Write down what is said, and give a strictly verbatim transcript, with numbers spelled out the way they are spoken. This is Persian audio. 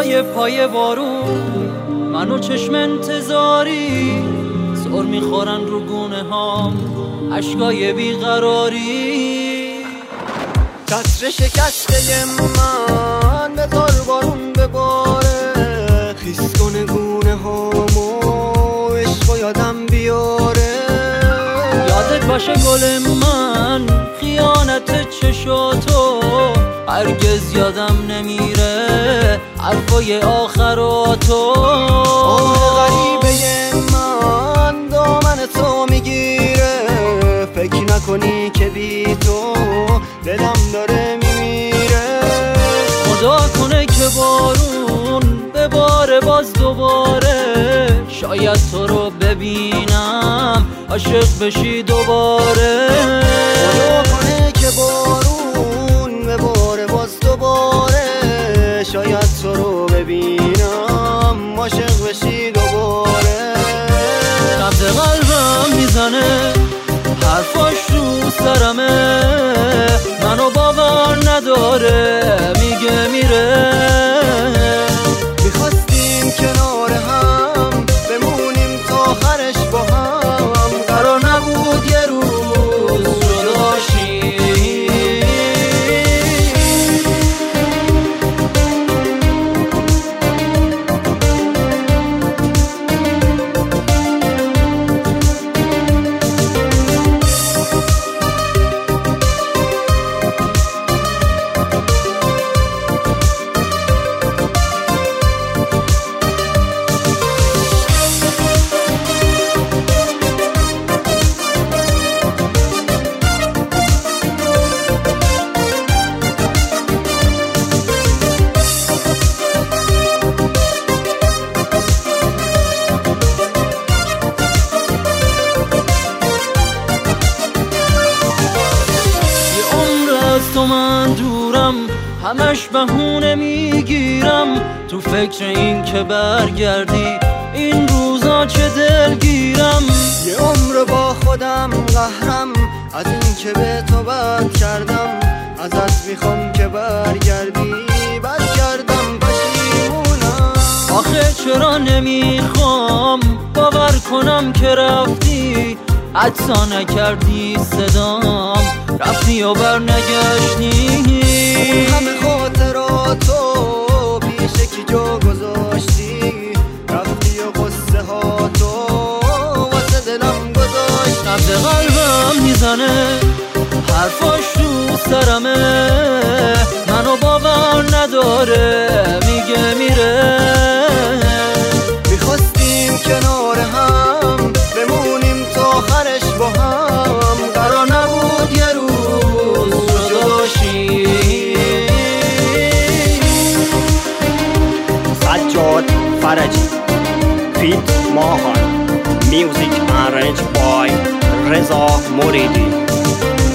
صدای پای بارون منو چشم انتظاری سر میخورن رو گونه هام عشقای بیقراری. چتر شکسته من به تار بارون بباره، خیس کنه گونه هامو عشق یادم بیاره. یادت باشه گل من خیانت چشاتو هرگز یادم نمیره حرفای آخراتو. آه غریبه من دامن تو میگیره، فکر نکنی که بی تو دلم داره میمیره. خدا کنه که بارون بباره باز دوباره، شاید تو رو ببینم عاشق بشی دوباره. خدا کنه که بارون بباره باز دوباره، شاید تو رو ببینم عاشق بشی دوباره. نبض قلبم میزنه حرفاش رو سرمه، منو باور نداره میگه میره. میخواستیم کنار هم بمونیم تا آخرش با هم، قرار نبود یه روز جدا شیم. تو من دورم همش بهونه میگیرم، تو فکر این که برگردی این روزا چه دلگیرم. یه عمر با خودم قهرم از این که به تو بد کردم، ازت میخوام که برگردی برگردم پشیمونم. آخه چرا نمیخوام باور کنم که رفتی، حتی نکردی صدام رفتی و برنگشتی. همه خاطراتو پیش کی جا گذاشتی، رفتی و قصه ها تو واسه دلم گذاشتی. نبض قلبم میزنه حرفاش رو سرمه، منو باور نداره میگه میره. میخواستیم کنار هم بمونیم تا آخرش با هم، قرار نبود یه روز جدا شیم. سجاد فرجی فیت ماهان، میوزیک ارنج بای رضا موریدی.